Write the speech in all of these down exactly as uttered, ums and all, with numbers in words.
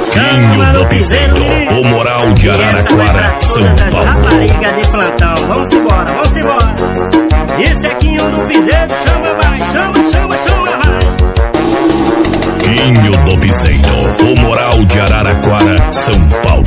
Quinho do Piseiro, o Moral de Araraquara, São Paulo. Rapariga de plantão, vamos embora, vamos embora. Esse é Quinho do Piseiro, chama mais, chama, chama, chama mais. Quinho do Piseiro, o Moral de Araraquara, São Paulo.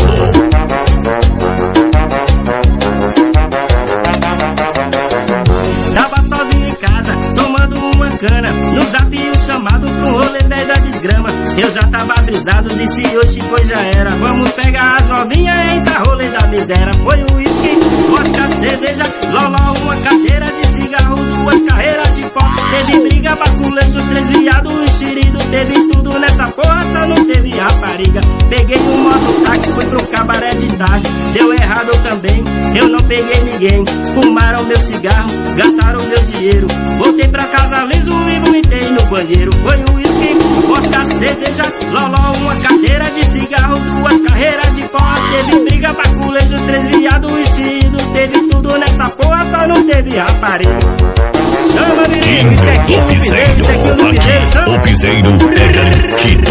Tava sozinho em casa, tomando uma cana. No zap o chamado pro rolê dez da desgrama. Eu já tava brisado, disse hoje pois já era. Vamos pegar as novinhas, eita rolê da miséria. Foi um uísque, vodka, cerveja, loló, uma carteira de cigarro, duas carreiras de pó. Teve briga, baculejo, os três viados, um enxerido. Teve tudo nessa porra, só não teve rapariga. Peguei um mototáxi, fui pro cabaré de tarde. Deu errado também, eu não peguei ninguém. Fumaram meu cigarro, gastaram meu dinheiro. Voltei pra casa liso e vomitei no banheiro. Foi um uísque, vodka, cerveja, loló, uma carteira de cigarro, duas carreiras de pó. Teve briga, baculejo, os três viados, um enxerido. Teve tudo nessa porra, só não teve rapariga. Chama menino, isso é Quinho do Piseiro, isso é Quinho do Piseiro, chama. O Piseiro é garantido.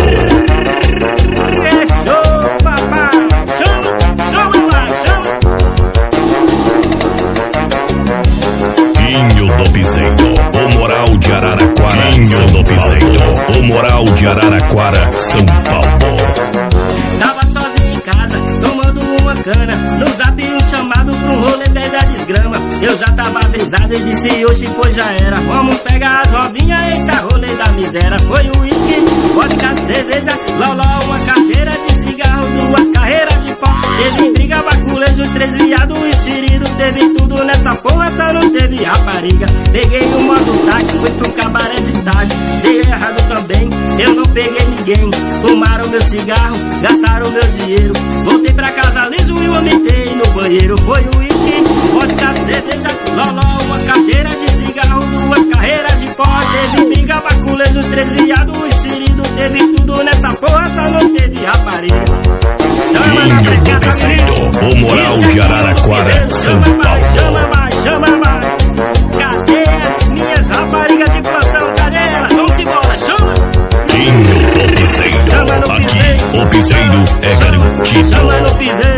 É show, papai, chama, chama mais, chama. Quinho do Piseiro, o Moral de Araraquara, Quinho do Piseiro, o Moral de Araraquara, São Paulo. Tava sozinho em casa, tomando uma cana. No zap um chamado pro rolê dez da desgrama. Eu já tava brisado e disse hoje pois já era. Vamos pegar as novinhas, eita rolê da miséria. Foi um uísque, vodka, cerveja, loló, uma carteira de cigarro, duas carreiras de pó. Teve briga, baculejo, os três viados, um enxerido. Teve tudo nessa porra, só não teve rapariga. Peguei um mototáxi, fui pro cabaré de tarde. Dei errado também, eu não peguei ninguém. Fumaram meu cigarro, gastaram meu dinheiro. Voltei pra casa liso e vomitei no banheiro. Foi um uísque, vodka, cerveja, loló, uma carteira de cigarro, duas carreiras de pó. Teve briga, baculejo, os três viados, um enxerido. Teve tudo nessa porra, só não teve rapariga. Chama na Quinho do precada, Piseiro, o Moral de Araraquara, São chama mais, Paulo. chama mais, chama mais. Cadê as minhas raparigas de plantão? Cadê elas? Vamos embora, chama. Quinho do Piseiro, aqui o Piseiro é garantido. Chama no Piseiro.